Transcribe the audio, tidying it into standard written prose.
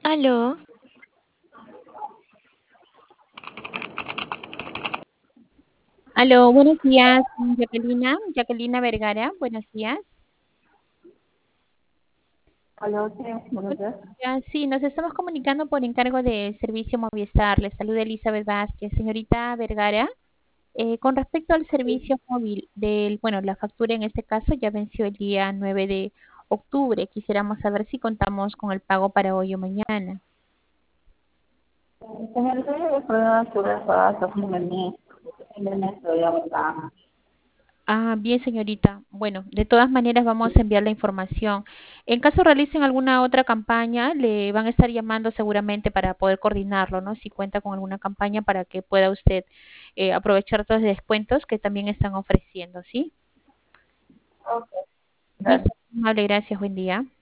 Aló, Aló, buenos días, Jacquelina Vergara, buenos días. Aló, sí, buenos Buenos días. días. Sí, nos estamos comunicando por encargo de servicio Movistar. Le saluda Elizabeth Vázquez. Señorita Vergara, con respecto al servicio móvil bueno, la factura en este caso ya venció el día 9 de octubre. Quisiéramos saber si contamos con el pago para hoy o mañana. Señorita, yo el problema que voy a pagar hasta fin de mes. Fin de mes todavía me pagan. Ah, bien, señorita. Bueno, de todas maneras vamos a enviar la información. En caso realicen alguna otra campaña, le van a estar llamando seguramente para poder coordinarlo, ¿no? Si cuenta con alguna campaña para que pueda usted aprovechar todos los descuentos que también están ofreciendo, ¿sí? Ok, Listo, gracias. amable, gracias, buen día.